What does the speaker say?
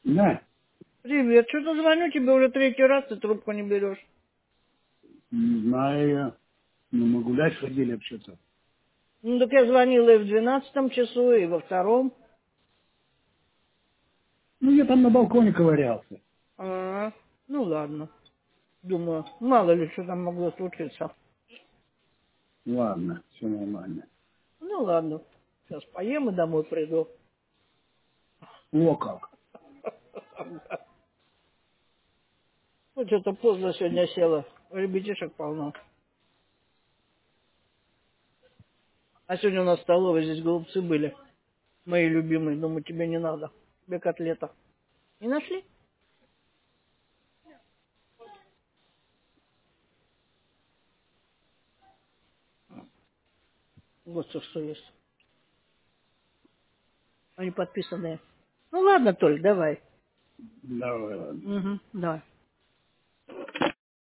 Да, Привет, что-то звоню тебе уже третий раз, ты трубку не берешь. не знаю я. Ну, мы гулять ходили вообще-то. Ну, так я звонила и в 12 часу, и во втором. Ну, я там на балконе ковырялся. А, ну ладно. Думаю, мало ли что там могло случиться. Ладно, все нормально. Ну ладно, сейчас поем и домой приду. О как. Вот что-то поздно сегодня села, ребятишек полно. А сегодня у нас в столовой здесь голубцы были, мои любимые. Думаю, тебе не надо, тебе котлета. Не нашли? Вот что есть. Они подписанные. Ну ладно, Толь, давай. Давай, ладно. Угу, давай.